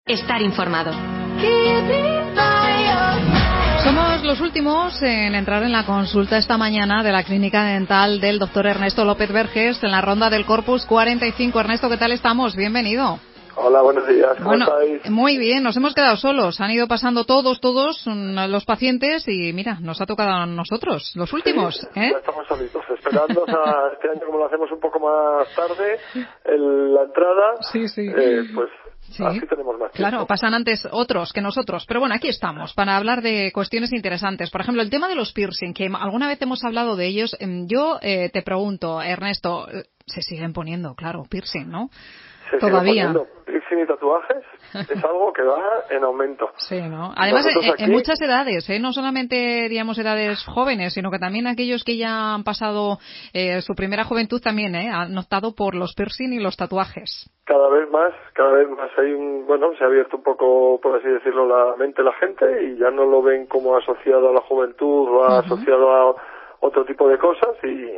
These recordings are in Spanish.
estar informado. Somos los últimos en entrar en la consulta esta mañana de la clínica dental del doctor Ernesto López Verges en la ronda del Corpus 45. Ernesto, ¿qué tal estamos? Bienvenido. Hola, buenos días. ¿Cómo estáis? Muy bien, nos hemos quedado solos. Han ido pasando todos los pacientes y mira, nos ha tocado a nosotros, los últimos. Sí, ya estamos solitos, esperando a este año, como lo hacemos un poco más tarde, la entrada, pues sí, así tenemos más tiempo. Claro, pasan antes otros que nosotros. Pero bueno, aquí estamos para hablar de cuestiones interesantes. Por ejemplo, el tema de los piercing, que alguna vez hemos hablado de ellos. Yo te pregunto, Ernesto, se siguen poniendo, claro, piercing, ¿no? Todavía. Piercing y tatuajes es algo que va en aumento. Sí, ¿no? Además, en muchas edades, no solamente, digamos, edades jóvenes, sino que también aquellos que ya han pasado su primera juventud también, han optado por los piercing y los tatuajes. Cada vez más hay se ha abierto un poco, por así decirlo, la mente de la gente y ya no lo ven como asociado a la juventud o asociado a otro tipo de cosas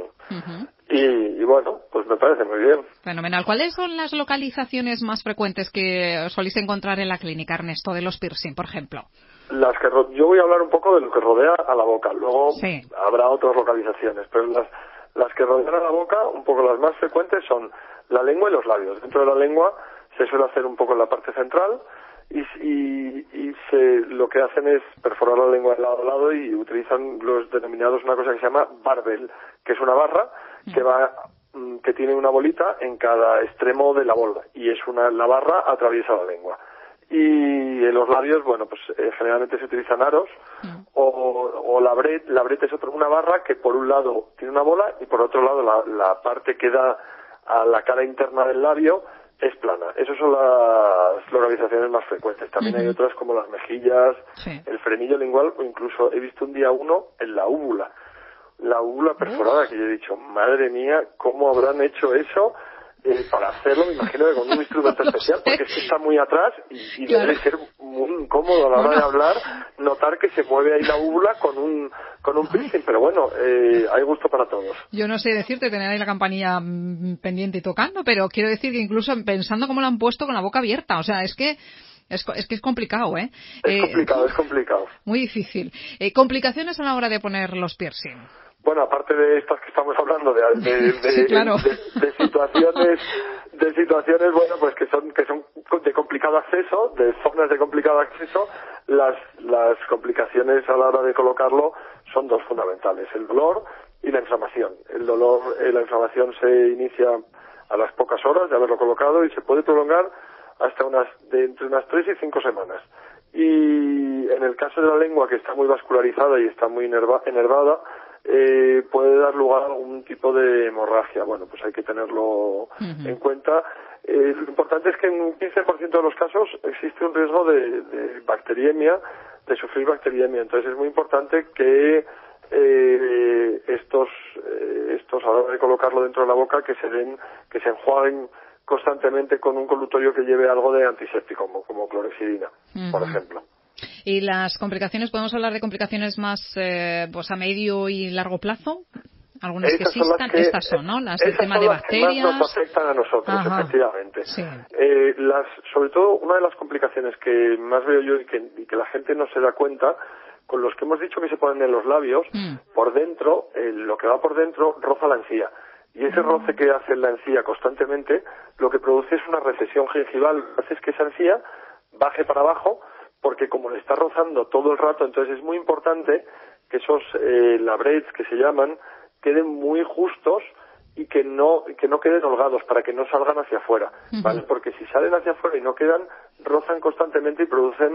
y bueno, pues me parece muy bien. Fenomenal. ¿Cuáles son las localizaciones más frecuentes que soléis encontrar en la clínica, Ernesto, de los piercing, por ejemplo? Yo voy a hablar un poco de lo que rodea a la boca, luego habrá otras localizaciones, pero las que rodean a la boca, un poco las más frecuentes son la lengua y los labios. Dentro de la lengua se suele hacer un poco en la parte central lo que hacen es perforar la lengua de lado a lado y utilizan los denominados una cosa que se llama barbel, que es una barra que tiene una bolita en cada extremo de la bola y la barra atraviesa la lengua. Y en los labios, generalmente se utilizan aros o la bret. La bret es una barra que por un lado tiene una bola y por otro lado la parte que da a la cara interna del labio es plana. Esas son las localizaciones más frecuentes. También hay otras como las mejillas, el frenillo lingual o incluso he visto un día uno en la úvula. La úvula perforada, que yo he dicho, madre mía, ¿cómo habrán hecho eso? Para hacerlo, me imagino que con un instrumento especial, porque es que está muy atrás y debe ser muy incómodo a la hora de hablar, notar que se mueve ahí la úvula con un piercing, pero bueno, hay gusto para todos. Yo no sé decirte, tener ahí la campanilla pendiente y tocando, pero quiero decir que incluso pensando cómo lo han puesto con la boca abierta, o sea, es que es complicado, ¿eh? Es complicado. Muy difícil. Complicaciones a la hora de poner los piercing. Bueno, aparte de estas que estamos hablando Sí, claro. de situaciones, bueno, pues que son de complicado acceso, de zonas de complicado acceso, las complicaciones a la hora de colocarlo son dos fundamentales, el dolor y la inflamación. El dolor, la inflamación se inicia a las pocas horas de haberlo colocado y se puede prolongar hasta entre unas 3 y 5 semanas. Y en el caso de la lengua, que está muy vascularizada y está muy enervada, puede dar lugar a algún tipo de hemorragia. Bueno, pues hay que tenerlo en cuenta. Lo importante es que en un 15% de los casos existe un riesgo de bacteriemia, de sufrir bacteriemia. Entonces es muy importante que estos a la hora de colocarlo dentro de la boca que se enjuaguen constantemente con un colutorio que lleve algo de antiséptico, como clorexidina, por ejemplo. ¿Y las complicaciones, podemos hablar de complicaciones más a medio y largo plazo? Algunas que existan, estas son, ¿no? Las del tema de bacterias. Que más nos afectan a nosotros, efectivamente. Sí. Sobre todo, una de las complicaciones que más veo yo y que la gente no se da cuenta, con los que hemos dicho que se ponen en los labios, por dentro, lo que va por dentro roza la encía. Y ese roce que hace en la encía constantemente, lo que produce es una recesión gingival. Hace que esa encía baje para abajo, porque como le está rozando todo el rato, entonces es muy importante que esos labrets que se llaman queden muy justos y que no queden holgados para que no salgan hacia afuera, ¿vale? Porque si salen hacia afuera y no quedan, rozan constantemente y producen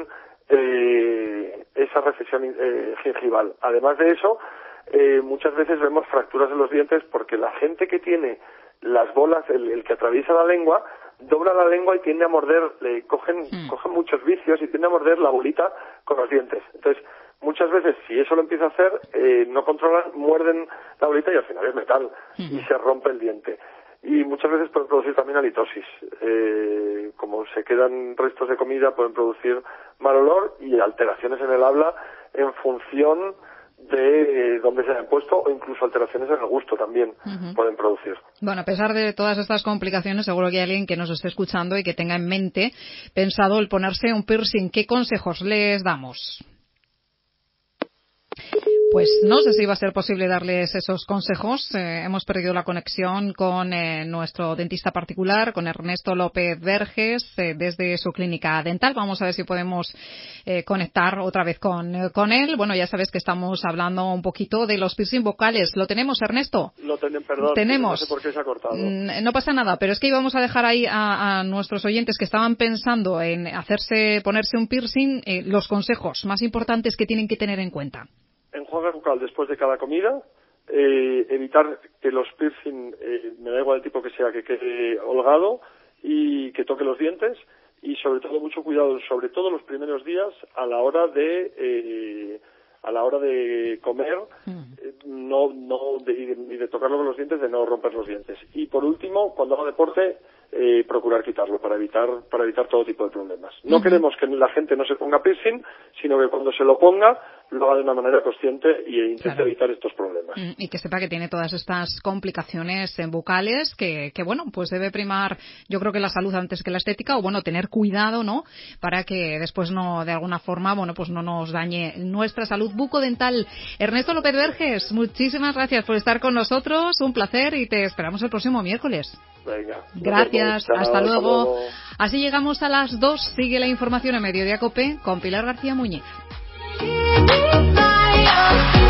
esa recesión gingival. Además de eso, muchas veces vemos fracturas en los dientes porque la gente que tiene las bolas, el que atraviesa la lengua, dobla la lengua y tiende a morder, cogen muchos vicios y tiende a morder la bolita con los dientes. Entonces, muchas veces, si eso lo empieza a hacer, no controlan, muerden la bolita y al final es metal y se rompe el diente. Y muchas veces pueden producir también halitosis. Como se quedan restos de comida, pueden producir mal olor y alteraciones en el habla en función de dónde se hayan puesto, o incluso alteraciones en el gusto también pueden producir. Bueno, a pesar de todas estas complicaciones, seguro que hay alguien que nos esté escuchando y que tenga en mente pensado el ponerse un piercing. ¿Qué consejos les damos? Pues no sé si va a ser posible darles esos consejos. Hemos perdido la conexión con nuestro dentista particular, con Ernesto López Verges, desde su clínica dental. Vamos a ver si podemos conectar otra vez con él. Bueno, ya sabes que estamos hablando un poquito de los piercing vocales. ¿Lo tenemos, Ernesto? Perdón, tenemos. No sé por qué se ha cortado. No pasa nada, pero es que íbamos a dejar ahí a nuestros oyentes que estaban pensando en ponerse un piercing, los consejos más importantes que tienen que tener en cuenta. Enjuague bucal después de cada comida, evitar que los piercing, me da igual el tipo que sea, que quede holgado y que toque los dientes, y sobre todo mucho cuidado, sobre todo los primeros días a la hora de comer, y de tocarlo con los dientes, de no romper los dientes. Y por último, cuando haga deporte, procurar quitarlo para evitar todo tipo de problemas. No queremos que la gente no se ponga piercing, sino que cuando se lo ponga lo haga de una manera consciente e intente evitar estos problemas. Y que sepa que tiene todas estas complicaciones bucales, que bueno, pues debe primar, yo creo que la salud antes que la estética, o bueno, tener cuidado, ¿no? Para que después no, de alguna forma, bueno, pues no nos dañe nuestra salud bucodental. Ernesto López Verges, muchísimas gracias por estar con nosotros, un placer, y te esperamos el próximo miércoles. Venga. Gracias, hasta luego. Así llegamos a las 2, sigue la información en Mediodía COPE con Pilar García Muñiz.